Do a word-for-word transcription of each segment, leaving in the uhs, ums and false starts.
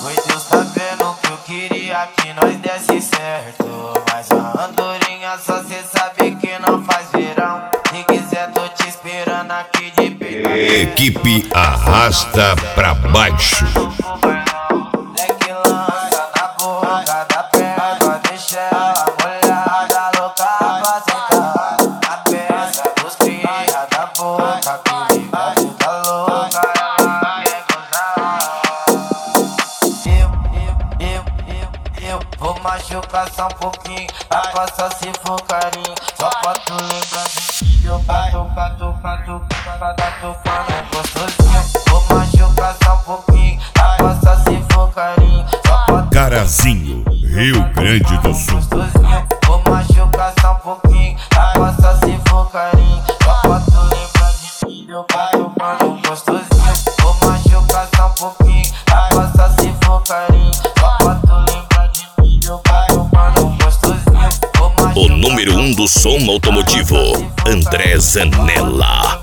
Foi Deus tá vendo que eu queria que nós desse certo. Mas a andorinha só cê sabe que não faz verão. Se quiser tô te esperando aqui de peito. Equipe Arrasta Pra Baixo. Leque lança na boca da perna, deixa ela molhada, louca pra sentar. A peça dos cria da boca, que liberdade da louca, ela quer gozar. Eu, eu, eu, eu, eu vou machucar só um pouquinho, a coça se for carinho, só pra tu lembrar de eu bato, bato, bato, bato, bato, gostosinho. Vou machucar só um pouquinho, a coça se for carinho, só pra tu Carazinho, Rio Grande do Sul. gostosinho. Vou machucar só um pouquinho, a coça se for carinho, só pra tu lembrar de mim, eu bato, bato, gostosinho. Vou machucar só um pouquinho, a coça se for carinho, só pra tu lembrar de mim, eu bato, bato, gostosinho. Vou machucar O número um do som automotivo, André Zanella.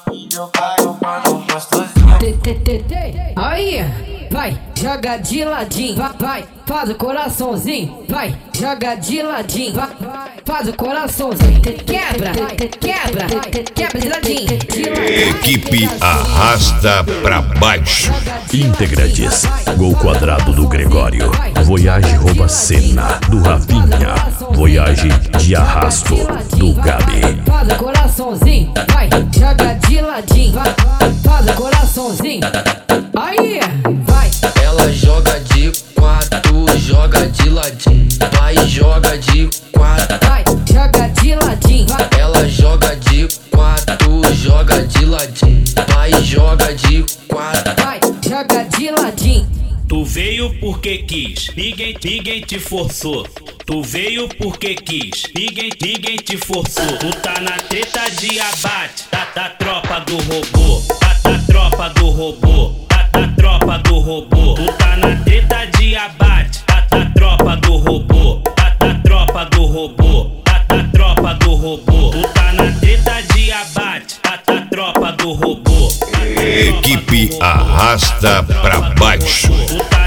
Aí, vai, joga de ladinho, vai, vai, faz o coraçãozinho, vai, joga de ladinho, vai, faz o coraçãozinho, quebra, quebra, quebra de ladinho, de ladinho. Equipe Arrasta Pra Baixo. Integrantes: Gol Quadrado do Gregório, Voyage Rouba Cena do Rafinha, Voyage de Arrasto do Gabi. Faz o coraçãozinho, vai, joga de ladinho, vai, faz o coraçãozinho. Aí, vai. Ela joga de quatro, joga de ladinho, vai, joga de quatro. Vai, joga de ladinho, vai. Ela joga de quatro, joga de ladinho, vai, joga de quatro. Vai, joga de ladinho. Tu veio porque quis, ninguém, ninguém te forçou. Tu veio porque quis, ninguém, ninguém te forçou. Tu tá na treta de abate, tá da tropa do robô, tá da tropa do robô, tá da tropa do robô. Tu tá na treta de abate, tá da tropa do robô, tá da tropa do robô, tá da tropa do robô. Tu tá na treta de abate, tá da tropa do robô. Equipe Arrasta Pra Baixo. Tu tá